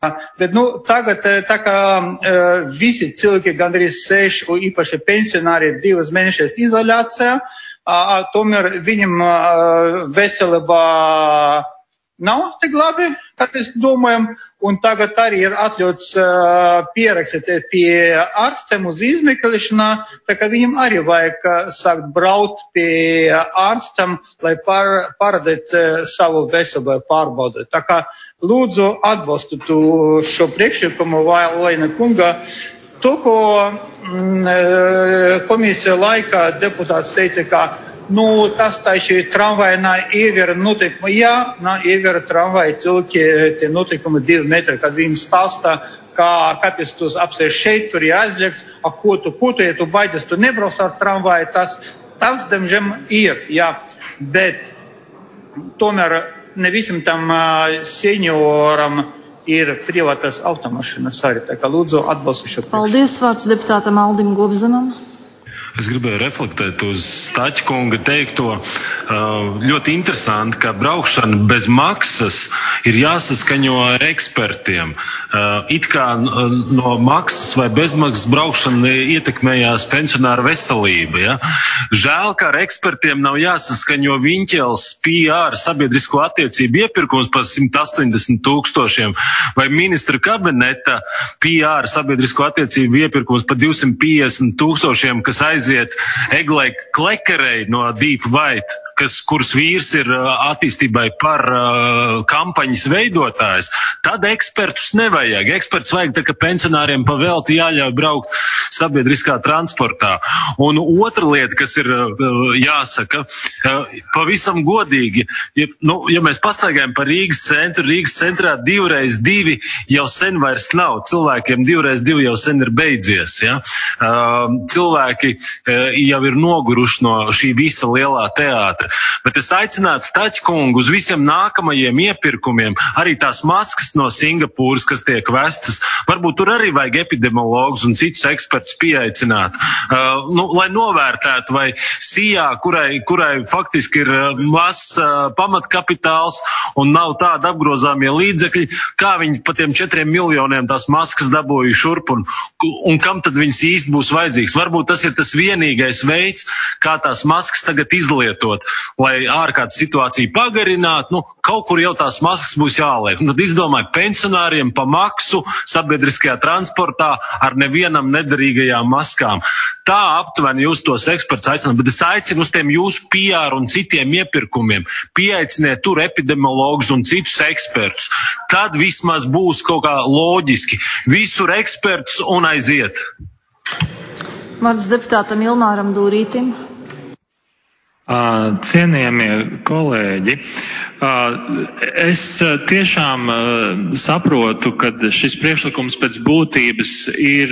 Bet, tagad tā kā visi cilvēki gandrīz sēž, īpaši pensionāri, 2 mēnešus izolācijā, tomēr viņam veselība nav tik labi, kā mēs domājam, un tagad arī ir atļauts pierakstīt pie ārstiem uz izmeklēšanā, tā kā viņam arī vajag sākt braukt pie ārstam, lai parādīt savu veselību pārbaudīt. Tā kā lūdzu atbalstu šo priekšlikumu Vailēna kunga. To, ko komisija laikā deputāts teica, ka tas taču tramvaja ievēra noteikumu. Jā, ievēra tramvaja cilvēki tie noteikumi 2 metri, kad viņiem stāstā, kāpēc tu apsēž šeit, tur jāizlieks, ko tu, ja tu baidies, tu nebrauc ar tramvaju, tas diemžēl ir, jā, bet tomēr ne visam tam senioram ir privātas automašīnas arī, tā kā lūdzu atbalstu šo. Paldies, vārds deputātam Aldim Gobzemam. Es gribēju reflektēt uz Staķkunga teikto. Ļoti interesanti, ka braukšana bez maksas ir jāsaskaņo ar ekspertiem. It kā no maksas vai bezmaksas braukšana ietekmējās pensionāra veselība. Ja? Žēl, ka ar ekspertiem nav jāsaskaņo Viņķels PR sabiedrisko attiecību iepirkums par 180 000 vai ministra kabineta PR sabiedrisko attiecību iepirkums par 250 000, kas aiziet Eglei Klekerei no Deep White, kuras vīrs ir attīstībai par kampaņas veidotājs, tad ekspertus nevajag. Eksperts vajag, tā ka pensionāriem pavelti jāļauj braukt sabiedriskā transportā. Un otra lieta, kas ir jāsaka, pavisam godīgi, ja mēs pastaigājam par Rīgas centrā 2x2 jau sen vairs nav. Cilvēkiem 2x2 jau sen ir beidzies. Ja? Cilvēki jau ir noguruši no šī visa lielā teātra. Bet es aicinātu Staķkungu uz visiem nākamajiem iepirkumiem, arī tās maskas no Singapūras, kas tiek vestas. Varbūt tur arī vajag epidemiologus un citus ekspertus pieaicināt. Lai novērtētu, vai SIA, kurai faktiski ir mazs pamatkapitāls un nav tāda apgrozāmie līdzekļi, kā viņi pa tiem 4 miljoniem tās maskas dabūja šurp un kam tad viņas īsti būs vajadzīgs. Varbūt tas ir tas vienīgais veids, kā tās maskas tagad izlietot, lai ārkārtas situāciju pagarinātu, kaut kur jau tās maskas būs jāliek. Un tad izdomāju pensionāriem pa maksu sabiedriskajā transportā ar nevienam nederīgajām maskām. Tā aptuveni jūs tos eksperts aicināt, bet es aicinu uz tiem jūsu PR un citiem iepirkumiem. Pieaiciniet tur epidemiologus un citus ekspertus. Tad vismaz būs kaut kā loģiski. Visur ekspertus un aiziet. Vārds deputātam Ilmāram Dūrītim. Cienījamie kolēģi, es tiešām saprotu, ka šis priekšlikums pēc būtības ir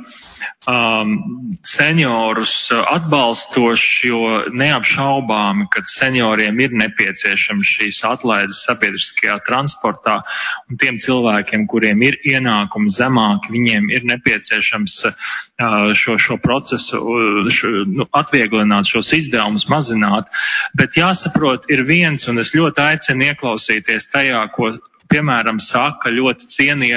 seniorus atbalstoši, jo neapšaubāmi, ka senioriem ir nepieciešams šīs atlaides sabiedriskajā transportā, un tiem cilvēkiem, kuriem ir ienākumi zemāki, viņiem ir nepieciešams šo procesu atvieglināt, šos izdevumus mazināt. Bet jāsaprot, ir viens, un es ļoti aicinu ieklausīties tajā, ko, piemēram, saka ļoti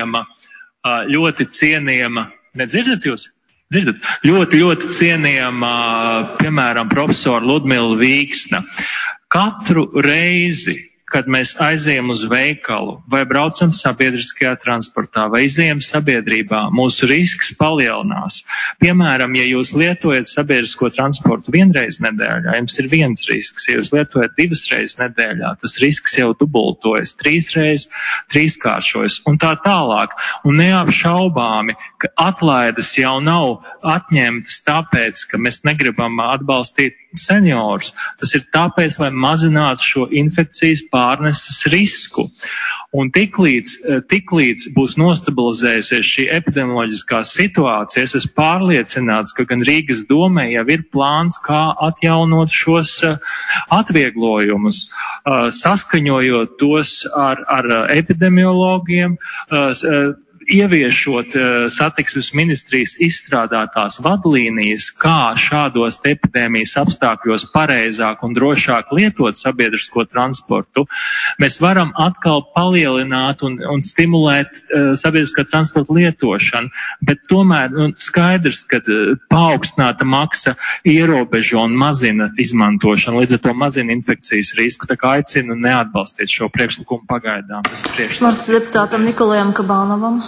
cienījama, nedzirdat jūs? Dzirdat? Ļoti cienījama, piemēram, profesora Ludmila Vīksna. Katru reizi, kad mēs aizējam uz veikalu vai braucam sabiedriskajā transportā vai izējam sabiedrībā, mūsu risks palielinās. Piemēram, ja jūs lietojat sabiedrisko transportu 1 reizi nedēļā, jums ir 1 risks. Ja jūs lietojat 2 reizes nedēļā, tas risks jau dubultojas, 3 reizes, 3-kāršojas un tā tālāk. Un neapšaubāmi, ka atlaides jau nav atņemtas tāpēc, ka mēs negribam atbalstīt seniorus. Tas ir tāpēc, lai mazinātu šo infekcijas pārneses risku. Un tiklīdz būs nostabilizējusies šī epidemioloģiskā situācija, es esmu pārliecināts, ka gan Rīgas domē jau ir plāns, kā atjaunot šos atvieglojumus, saskaņojot tos ar epidemiologiem, ieviešot satiksmes ministrijas izstrādātās vadlīnijas, kā šādos epidēmijas apstākļos pareizāk un drošāk lietot sabiedrisko transportu, mēs varam atkal palielināt un stimulēt sabiedriskā transporta lietošanu, bet tomēr skaidrs, ka paaugstināta maksa ierobežo un mazina izmantošanu, līdz ar to mazina infekcijas risku, tā kā aicinu neatbalstīt šo priekšlikumu pagaidām. Vārds deputātam Nikolajam Kabānovam.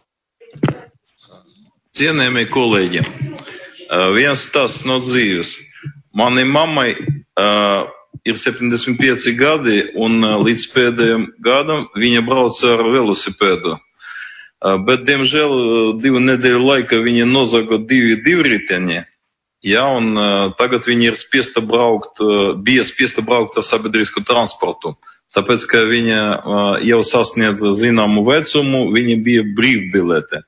Cienējamie kolēģi, viens tas no dzīves. Manai mammai ir 75 gadi un līdz pēdējiem gadam viņa brauca ar velosipēdu. Bet, diemžēl, 2 nedēļu laika viņa nozaga 2 divriteņi. Ja, un tagad viņa bija spiesta braukt ar sabiedrisku transportu. Tāpēc, ka viņa jau sasniedza zināmu vecumu, viņa bija brīvbilete.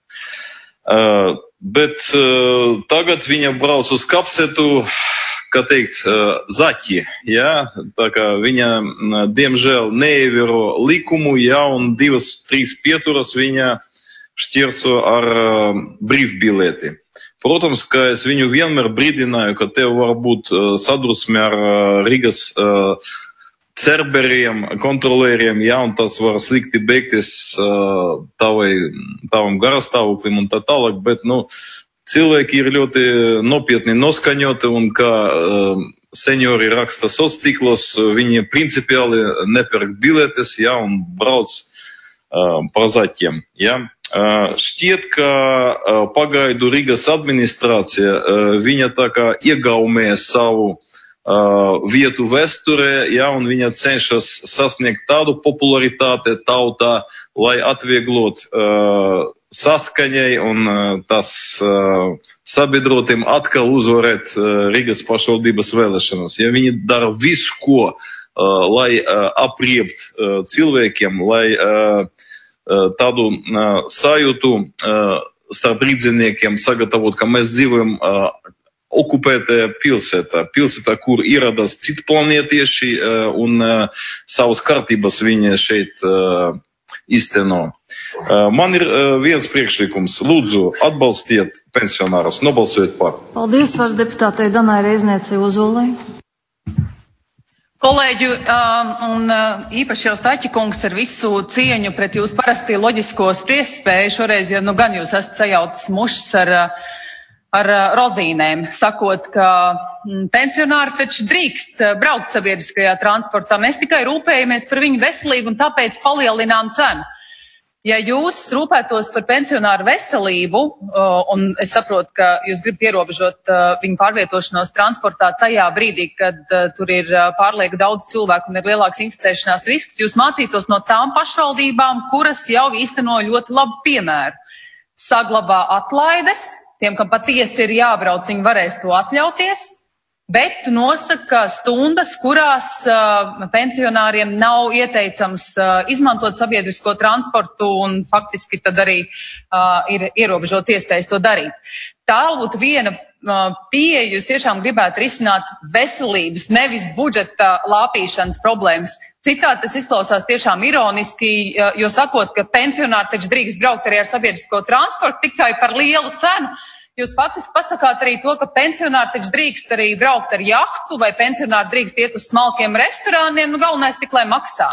Bet tagad viņa brauc uz kapsetu, kā teikt, zaķi. Ja? Tā kā viņa, diemžēl, neievēro likumu, ja, un 2-3 pieturas viņa šķirso ar brīvbileti. Protams, ka es viņu vienmēr brīdināju, ka tev var būt sadusme ar Rīgas cerberiem, kontrolieriem, ja, un tas var slikti beigties tavam garastāvoklim un tā tālāk, bet, cilvēki ir ļoti nopietni noskaņoti, un kā seniori raksta sociālos, viņi principiāli nepērk biletes, ja, un brauc pa zaķiem, ja. Šķiet, ka pagaidu Rīgas administrācija, viņa tā kā iegaumē savu vietu vēsturē, ja, un viņa cenšas sasniegt tādu popularitāti tautā, lai atvieglot saskaņai un tas sabiedrotiem atkal uzvarēt Rīgas pašvaldības vēlēšanas. Ja, viņi dara visu, ko, lai apriept cilvēkiem, lai tādu sajūtu starp rīdziniekiem sagatavot, ka mēs dzīvojam okupētajā pilsētā, kur ieradās citplanētieši un savas kārtības viņi šeit īsteno. Man ir viens priekšlikums. Lūdzu, atbalstiet pensionārus, nobalsojiet par. Paldies, vārds deputātei Danai Reizniecei Ozolai. Kolēģi, un īpaši jau Staķikungs ar visu cieņu pret jūsu parasti loģisko spriestspēju, šoreiz, ja gan jūs esat sajaucis mušas ar rozīnēm, sakot, ka pensionāri taču drīkst braukt sabiedriskajā transportā. Mēs tikai rūpējamies par viņu veselību un tāpēc palielinām cenu. Ja jūs rūpētos par pensionāru veselību, un es saprotu, ka jūs gribat ierobežot viņu pārvietošanos transportā tajā brīdī, kad tur ir pārlieku daudz cilvēku un ir lielāks inficēšanās risks, jūs mācītos no tām pašvaldībām, kuras jau īsteno ļoti labu piemēru. Saglabā atlaides, tiem, kam patiesi ir jābrauc, viņi varēs to atļauties, bet nosaka stundas, kurās pensionāriem nav ieteicams izmantot sabiedrisko transportu un faktiski tad arī ir ierobežots iespējas to darīt. Tā būtu viena pieeja, jūs tiešām gribētu risināt veselības, nevis budžeta lāpīšanas problēmas. Citādi tas izklausās tiešām ironiski, jo sakot, ka pensionāri taču drīkst braukt arī ar sabiedrisko transportu tikai par lielu cenu. Jūs faktiski pasakāt arī to, ka pensionāri taču drīkst arī braukt ar jahtu vai pensionāri drīkst iet uz smalkiem restorāniem, galvenais tik, lai maksā.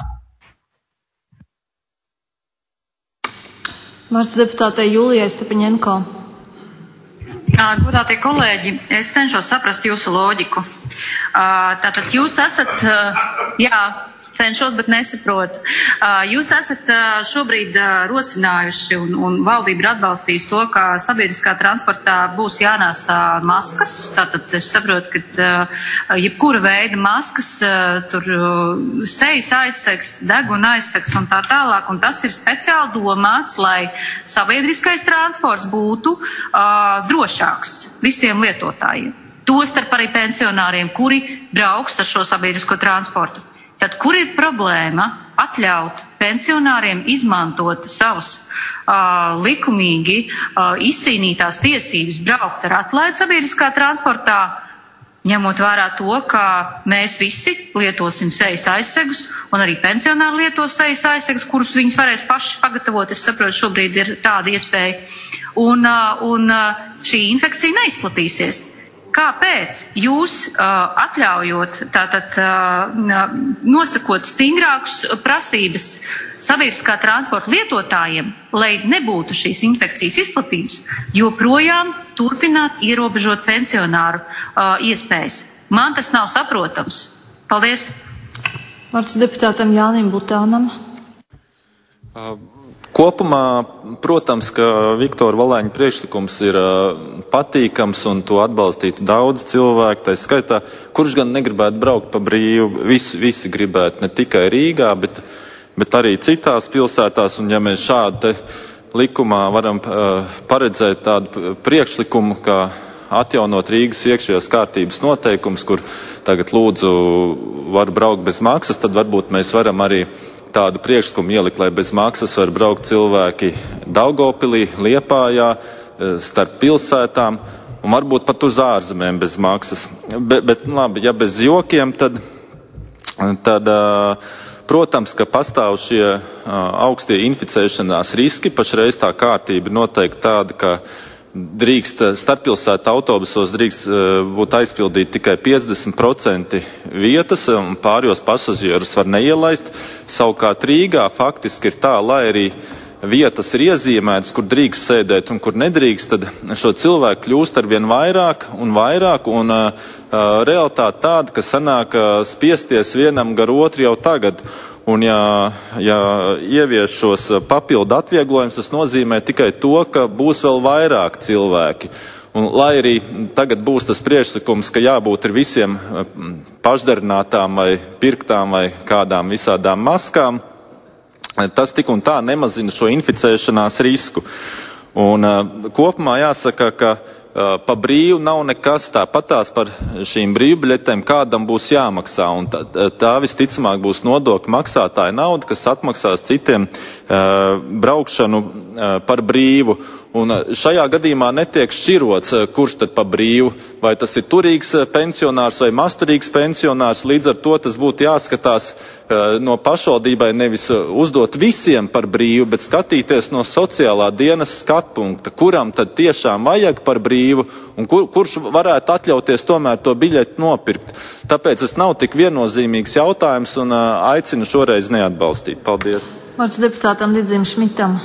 Vārds deputātei Jūlijai Stepaņenko. Godātie kolēģi, es cenšos saprast jūsu loģiku. Tātad jūs esat, cenšos, bet nesaprotu. Jūs esat šobrīd rosinājuši un valdība ir atbalstījusi to, ka sabiedriskā transportā būs jānēsā maskas. Tātad es saprotu, ka jebkura veida maskas, tur sejas aizsegs, deguna aizsegs un tā tālāk. Un tas ir speciāli domāts, lai sabiedriskais transports būtu drošāks visiem lietotājiem. Tostarp arī pensionāriem, kuri brauks ar šo sabiedrisko transportu. Tad, kur ir problēma atļaut pensionāriem izmantot savus likumīgi izcīnītās tiesības braukt ar atlaidi sabiedriskā transportā, ņemot vērā to, ka mēs visi lietosim sejas aizsegus, un arī pensionāri lietos sejas aizsegus, kurus viņus varēs paši pagatavot. Es saprotu, šobrīd ir tāda iespēja. Un šī infekcija neizplatīsies. Kāpēc jūs atļaujot, tātad nosakot stingrākus prasības sabiedriskā transporta lietotājiem, lai nebūtu šīs infekcijas izplatības, joprojām turpināt ierobežot pensionāru iespējas? Man tas nav saprotams. Paldies. Vārds deputātam Jānim Butānam. Kopumā, protams, ka Viktora Valēņa priekšlikums ir patīkams un to atbalstītu daudz cilvēku, tā skaitā, kurš gan negribētu braukt pa brīvu, visi gribētu, ne tikai Rīgā, bet arī citās pilsētās, un ja mēs šādi likumā varam paredzēt tādu priekšlikumu, kā atjaunot Rīgas iekšējās kārtības noteikums, kur tagad lūdzu var braukt bez maksas, tad varbūt mēs varam arī tādu priekšlikumu ielikt, lai bez maksas var braukt cilvēki Daugavpilī, Liepājā, starp pilsētām un varbūt pat uz ārzemēm bez maksas. Bet labi, ja bez jokiem, tad protams, ka pastāv šie augstie inficēšanās riski. Pašreiz tā kārtība noteikti tāda, ka starppilsētu autobusos drīkst būt aizpildīt tikai 50% vietas, un pārējos pasažierus var neielaist. Savukārt Rīgā faktiski ir tā, lai arī vietas ir iezīmētas, kur drīkst sēdēt un kur nedrīkst, tad šo cilvēku kļūst arvien vairāk, un realitāte tāda, ka sanāk spiesties vienam gar otru jau tagad. Un ja ievieš šos papildu atvieglojumus, tas nozīmē tikai to, ka būs vēl vairāk cilvēki. Un lai arī tagad būs tas priekšlikums, ka jābūt ir visiem pašdarinātām vai pirktām vai kādām visādām maskām, tas tik un tā nemazina šo inficēšanās risku. Un kopumā jāsaka, ka pa brīvu nav nekas, tāpatās par šīm brīvbiļetēm kādam būs jāmaksā, un tā visticamāk būs nodokļu maksātāja nauda, kas atmaksās citiem braukšanu par brīvu. Un šajā gadījumā netiek šķirots, kurš tad pa brīvu, vai tas ir turīgs pensionārs vai masturīgs pensionārs. Līdz ar to tas būtu jāskatās no pašvaldībai nevis uzdot visiem par brīvu, bet skatīties no sociālā dienas skatpunkta, kuram tad tiešām vajag par brīvu un kurš varētu atļauties tomēr to biļeti nopirkt. Tāpēc tas nav tik viennozīmīgs jautājums un aicinu šoreiz neatbalstīt. Paldies. Vārds deputātam Didzim Šmitam.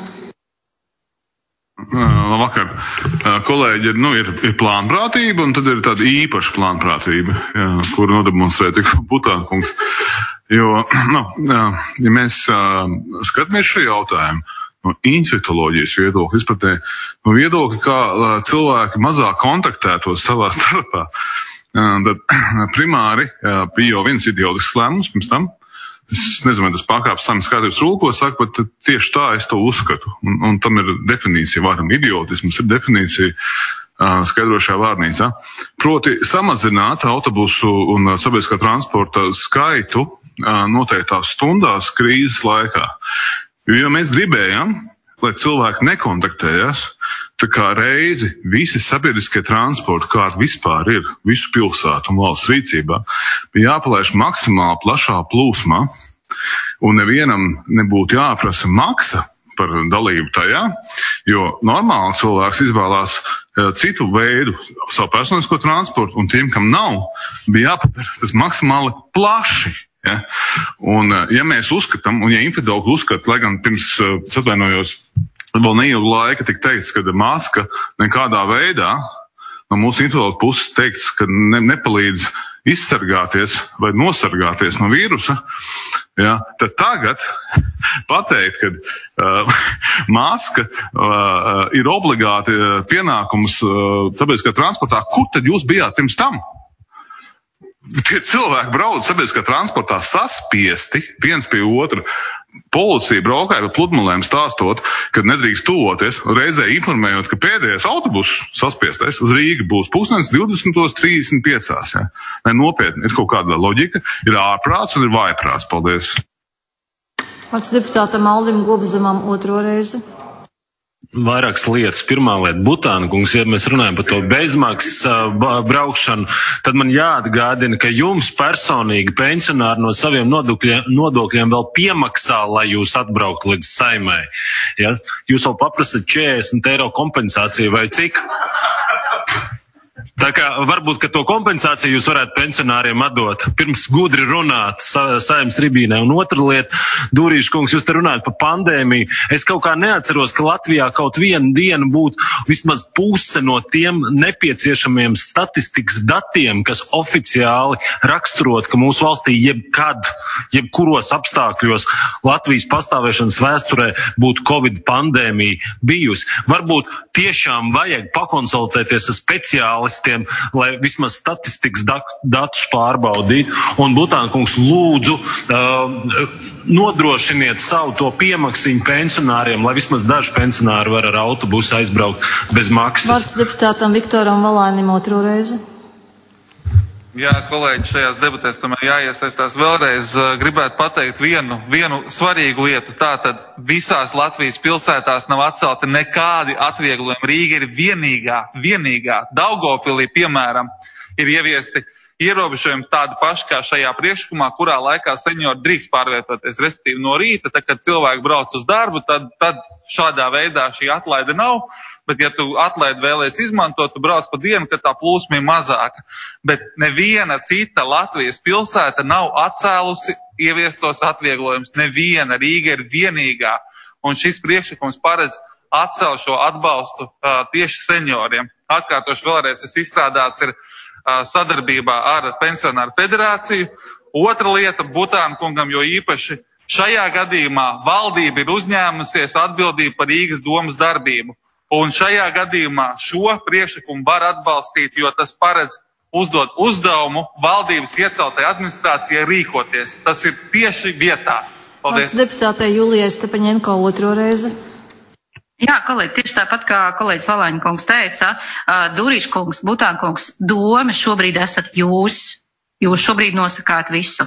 Labvakar. Kolēģi, ir plānprātība, un tad ir tāda īpaša plānprātība, kuru nodemonstrē tik Butānkungs. Jo, ja mēs skatāmies šo jautājumu no infektoloģijas viedokļa, izpratē no viedokļa, kā cilvēki mazāk kontaktētos savā starpā, tad primāri bija jau viens idiotisks lēmums pirms tam. Es nezinu, vai tas pārkāpjas saimnes kārtības rūko, saka, bet tieši tā es to uzskatu. Un tam ir definīcija, varam idiotisms ir definīcija skaidrošajā vārnīcā. Proti samazināt autobusu un sabiedriskā transporta skaitu noteiktās stundās krīzes laikā. Jo mēs gribējām, lai cilvēki nekontaktējas, tā kā reizi visi sabiedriskie transporti, kādi vispār ir visu pilsētu un valsts rīcībā, bija jāpalaiž maksimāli plašā plūsmā, un nevienam nebūtu jāprasa maksa par dalību tajā, jo normāli cilvēks izvēlās citu veidu savu personisko transportu, un tiem, kam nav, bija jāpadara tas maksimāli plaši. Ja? Un ja mēs uzskatām, un ja infidolgi uzskata, lai gan pirms, atvainojos, vēl neilgu laika tik teikts, ka maska nekādā veidā no mūsu infidolgu puses teikts, ka nepalīdz izsargāties vai nosargāties no vīrusa, ja, tad tagad pateikt, ka maska ir obligāti pienākums sabiedriskā transportā, kur tad jūs bijāt pirms tam? Tie cilvēki brauc sabiedriskā transportā saspiesti viens pie otra. Policija braukāja pa pludmalēm stāstot, ka nedrīkst tuvoties, reizē informējot, ka pēdējais autobus saspiestais uz Rīgu būs 20:35. Ja? Nē, nopietni, ir kaut kāda loģika, ir ārprāts un ir vājprāts. Paldies. Vārds deputātam Aldim Gobzemam otro reizi. vairākas lietas. Pirmā lieta, Butāna kungs, ja mēs runājam par to bezmaksas braukšanu, tad man jāatgādina, ka jums personīgi pensionāri no saviem nodokļiem vēl piemaksā, lai jūs atbrauktu līdz Saimai. Ja? Jūs vēl paprasat 40 eiro kompensāciju vai cik? Tā kā varbūt, ka to kompensāciju jūs varētu pensionāriem atdot, pirms gudri runāt Saeimas tribīnē. Un otra lieta, Dūrīša kungs, jūs te runājat par pandēmiju. Es kaut kā neatceros, ka Latvijā kaut vienu dienu būtu vismaz puse no tiem nepieciešamiem statistikas datiem, kas oficiāli raksturot, ka mūsu valstī jebkuros apstākļos Latvijas pastāvēšanas vēsturē būtu Covid pandēmija bijusi. Varbūt tiešām vajag pakonsultēties ar speciālistiem, lai vismaz statistikas datus pārbaudītu. Un Butāna kungs, lūdzu, nodrošiniet savu to piemaksiņu pensionāriem, lai vismaz daži pensionāri var ar autobusu aizbraukt bez maksas. Vārds deputātam Viktoram Valainim otro reizi. Jā, kolēģi, šajās debatēs tomēr jāiesaistās vēlreiz. Gribētu pateikt vienu svarīgu lietu. Tātad visās Latvijas pilsētās nav atcelti nekādi atvieglojumi. Rīga ir vienīgā. Daugavpilī, piemēram, ir ieviesti ierobežojumi tādi paši kā šajā priekšlikumā, kurā laikā seniori drīkst pārvietoties, respektīvi no rīta, tad, kad cilvēki brauc uz darbu, tad šādā veidā šī atlaide nav. Bet, ja tu atlaidi vēlies izmantot, tu brauc pa dienu, kad tā plūsma ir mazāka. Bet neviena cita Latvijas pilsēta nav atcēlusi ieviestos atvieglojumus. Neviena. Rīga ir vienīgā. Un šis priekšlikums paredz atcelt šo atbalstu tieši senioriem. Atkārtoši vēlreiz, tas izstrādāts ir sadarbībā ar Pensionāru federāciju. Otra lieta Butāna kungam, jo īpaši šajā gadījumā valdība ir uzņēmusies atbildību par Rīgas domas darbību. Un šajā gadījumā šo priekšlikumu var atbalstīt, jo tas paredz uzdot uzdevumu valdības ieceltai administrācijai rīkoties. Tas ir tieši vietā. Paldies. Vārds deputātei Julijai Stepaņenko otro reizi. Jā, kolēģi, tieši tāpat kā kolēģis Valaiņa kungs teica, Dūrīša kungs, Butāna kungs, doma šobrīd esat jūs. Jūs šobrīd nosakāt visu.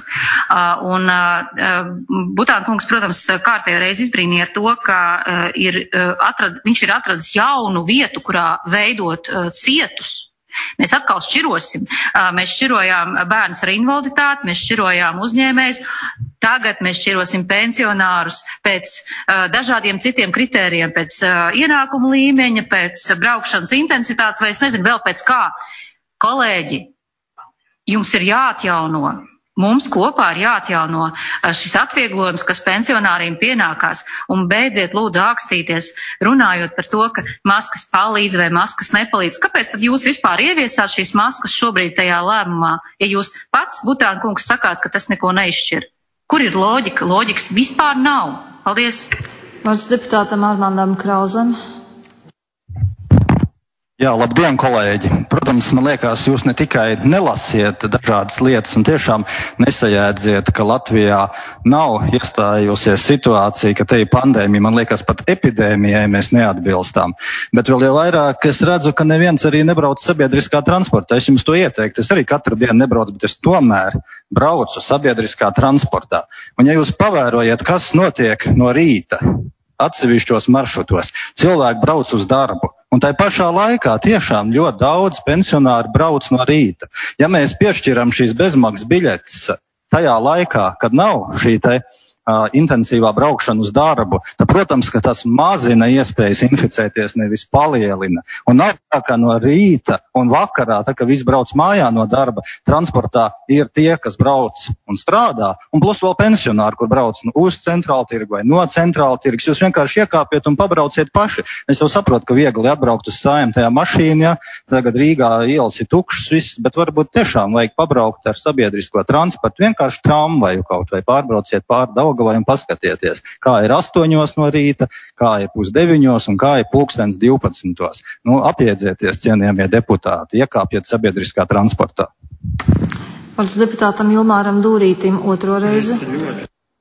Butāna kungs, protams, kārtējo reizi izbrīnīja ar to, ka viņš ir atradis jaunu vietu, kurā veidot cietus. Mēs atkal šķirosim. Mēs šķirojām bērnus ar invaliditāti, mēs šķirojām uzņēmējus. Tagad mēs šķirosim pensionārus pēc dažādiem citiem kritērijiem, pēc ienākumu līmeņa, pēc braukšanas intensitātes, vai es nezinu vēl pēc kā. Kolēģi, jums ir jāatjauno, mums kopā ir jāatjauno šis atvieglojums, kas pensionāriem pienākās, un beidziet lūdzu ākstīties, runājot par to, ka maskas palīdz vai maskas nepalīdz. Kāpēc tad jūs vispār ieviesāt šīs maskas šobrīd tajā lēmumā, ja jūs pats, Butāna kungs, sakāt, ka tas neko neizšķir? Kur ir loģika? Loģikas vispār nav. Paldies. Vārds deputātam Armandam Krauzam. Jā, labdien, kolēģi! Protams, man liekas, jūs ne tikai nelasiet dažādas lietas un tiešām nesajēdziet, ka Latvijā nav iestājusies situācija, ka te ir pandēmija. Man liekas, pat epidēmijai mēs neatbilstām. Bet vēl jau vairāk es redzu, ka neviens arī nebrauc sabiedriskā transportā. Es jums to ieteiktu. Es arī katru dienu nebraucu, bet es tomēr braucu sabiedriskā transportā. Un ja jūs pavērojat, kas notiek no rīta atsevišķos maršrutos, cilvēki brauc uz darbu. Un tai pašā laikā tiešām ļoti daudz pensionāri brauc no rīta. Ja mēs piešķiram šīs bezmaksas biļetes tajā laikā, kad nav šī intensīvā braukšana uz darbu, tad, protams, ka tas mazina iespējas inficēties, nevis palielina. Un nav tā, ka no rīta un vakarā, tā, ka viss brauc mājā no darba, transportā ir tie, kas brauc un strādā, un plus vēl pensionāri, kur brauc uz centrālu tirgu vai no centrāla tirgus. Jūs vienkārši iekāpiet un pabrauciet paši. Es jau saprotu, ka viegli atbraukt uz Saeimu tajā mašīnā, tagad Rīgā ielas ir tukšas viss, bet varbūt tiešām vajag pabraukt ar sabiedrisko transportu, vienkārši tramvaju kaut vai pārbrauciet pār Daugavai un paskatieties, kā ir 8 no rīta, kā ir 8:30 un kā ir 12:00. Apjēdzieties, cienījamie deputāti, iekāpiet sabiedriskā transportā. Vārds deputātam Ilmāram Dūrītim otro reizi.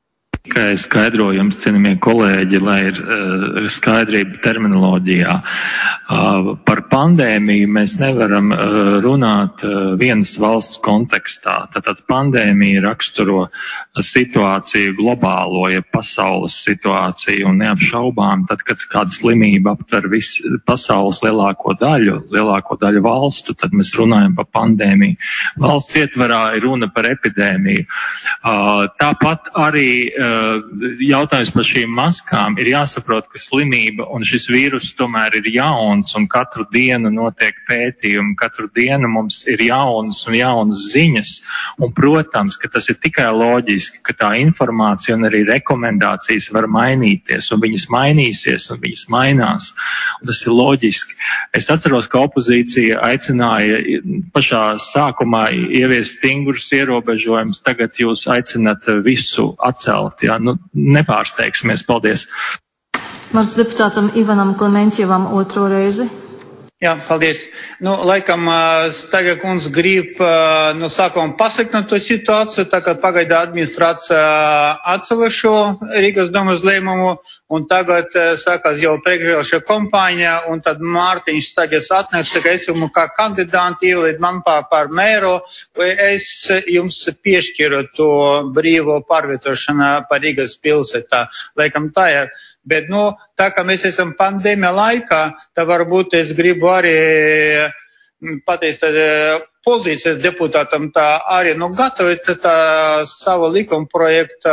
Tikai skaidrojums, cienījamie kolēģi, lai ir skaidrība terminoloģijā. Par pandēmiju mēs nevaram runāt vienas valsts kontekstā. Tātad pandēmija raksturo situāciju globālo, ja pasaules situāciju, un neapšaubām, tad, kad kāda slimība aptver visu pasaules lielāko daļu valstu, tad mēs runājam par pandēmiju. Valsts ietvarā ir runa par epidēmiju. Tāpat arī jautājums par šīm maskām ir jāsaprot, ka slimība un šis vīrus tomēr ir jauns un katru dienu notiek pētījumi, katru dienu mums ir jaunas un jaunas ziņas, un, protams, ka tas ir tikai loģiski, ka tā informācija un arī rekomendācijas var mainīties, un viņas mainīsies, un viņas mainās, un tas ir loģiski. Es atceros, ka opozīcija aicināja pašā sākumā ieviest stingrus ierobežojumus, tagad jūs aicināt visu atcelt, jā, nepārsteigsimies. Paldies. Vārds deputātam Ivanam Klementjevam otro reizi. Jā, paldies. Laikam Staiga kundze grib no sākuma pasliktinātu to situāciju, tā kā pagaidā administrācija atcēla šo Rīgas domas lēmumu, un tagad sākās jau priekšvēlēšana kampaņa, un tad Mārtiņš Staigas atnesa, tā kā es jums kā kandidanti ievēlēt man par mēru, vai es jums piešķiru to brīvo pārvietošanu pa Rīgas pilsētā. Laikam tā ir. Bet, tā kā mēs esam pandēmija laikā, tad varbūt es gribu arī pateikt pozīcijas deputātam tā arī gatavot tā savu likuma projektu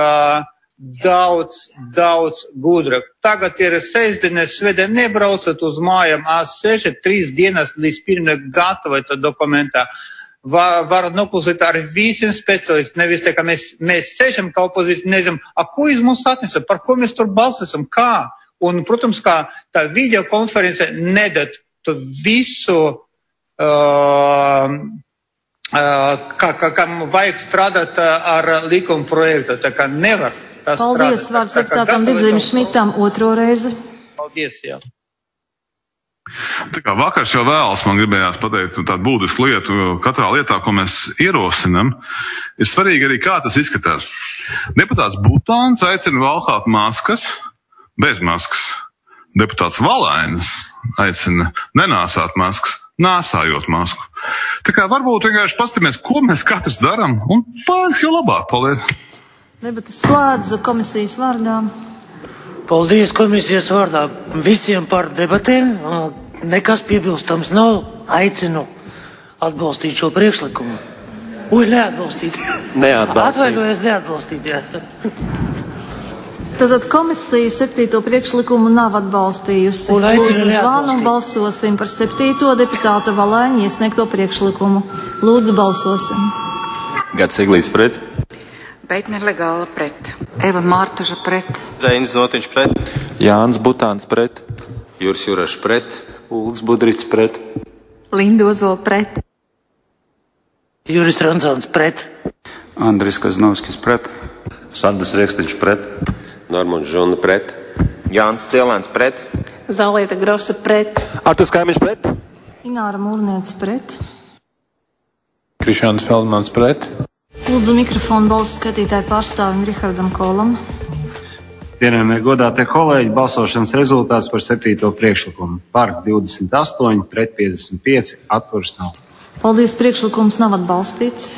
daudz gudrāk. Tagad ir sestdienas, svētdien nebraucat uz mājām, A6, 3 dienas līdz pirmie gatavot dokumentā. Var noklusēt ar visiem specialistiem, nevis tā, ka mēs sēžam kā opozīcija, nezinām, ko jūs mums atnesa, par ko mēs tur balsosim, kā. Un, protams, kā tā videokonference nedod to visu, kam vajag strādāt ar likuma projektu, tā kā nevar tas strādāt. Paldies, vārds deputātam Didzim Šmitam otro reizi. Paldies, jā. Tā kā vakars jau vēlas, man gribējās pateikt tādu būtisku lietu. Katrā lietā, ko mēs ierosinam, ir svarīgi arī, kā tas izskatās. Deputāts Butāns aicina valkāt maskas, bez maskas. Deputāts Valainis aicina nenāsāt maskas, nāsājot masku. Tā kā varbūt vienkārši paskatāmies, ko mēs katrs daram, un paliks jau labāk. Paldies! Debates slēdzu komisijas vārdā. Paldies komisijas vārdā visiem par debatēm. Nekas piebilstams nav. Aicinu atbalstīt šo priekšlikumu. Neatbalstīt. Atvainojos, neatbalstīt, jā. Tātad komisija 7. priekšlikumu nav atbalstījusi. Lūdzu zvanu, balsosim par 7. deputāta Valaiņa iesniegto priekšlikumu. Lūdzu, balsosim. Gats Eglīs pret. Beitner Legāla pret. Eva Mārtaža pret. Reinis Notiņš pret. Jānis Butāns pret. Juris Jurašs pret. Uldis Budrits pret. Linda Ozola pret. Juris Ranzāns pret. Andris Kaznovskis pret. Sandis Riekstiņš pret. Normons Žuna pret. Jānis Cielēns pret. Zālieta Grosa pret. Arturs Kaimiņš pret. Ināra Mūrniece pret. Krišāns Feldmans pret. Lūdzu mikrofonu balsu skatītāju pārstāvim Rihardam Kolam. Cienījamie godātie kolēģi, balsošanas rezultāts par 7. priekšlikumu. Par 28, pret 55, atturas nav. Paldies, priekšlikums nav atbalstīts.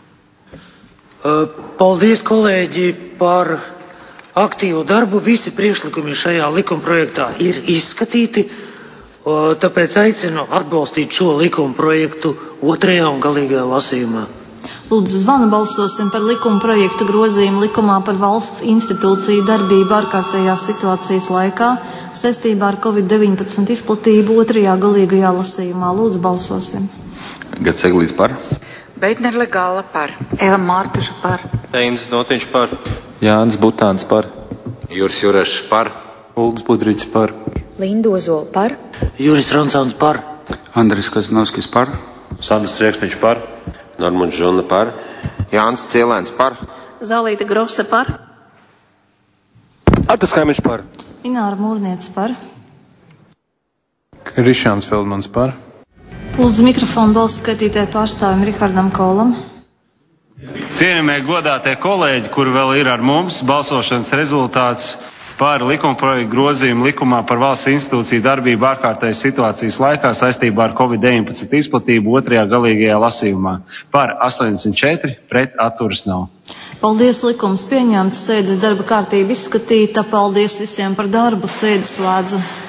Paldies, kolēģi, par aktīvu darbu. Visi priekšlikumi šajā likumprojektā ir izskatīti, tāpēc aicinu atbalstīt šo likumprojektu otrajā un galīgajā lasījumā. Lūdzu, zvanu balsosim par likuma projekta grozījumu likumā par valsts institūciju darbību ārkārtējās situācijas laikā saistībā ar Covid-19 izplatību otrajā galīgajā lasījumā. Lūdzu, balsosim. Gats Eglīs par. Beitner Legāla par. Eva Mārtaža par. Reinis Notiņš par. Jānis Butāns par. Juris Jurašs par. Uldis Budrits par. Linda Ozola par. Juris Ranzāns par. Andris Kaznovskis par. Sandis Riekstiņš par. Normons Žuna par. Jānis Cielēns par. Zālieta Grosa par. Arturs Kaimiņš par. Ināra Mūrniece par. Krišāns Feldmans par. Lūdzu mikrofonu balsu skatītāju pārstāvim Rihardam Kolam. Cienījamie godātie kolēģi, kuri vēl ir ar mums, balsošanas rezultāts par likumprojektu grozījumu likumā par valsts institūciju darbību ārkārtējas situācijas laikā saistībā ar Covid-19 izplatību otrajā galīgajā lasījumā. Par 84, pret atturas nav. Paldies, likums pieņemts, sēdes darba kārtība izskatīta. Paldies visiem par darbu, sēdes slēdzu.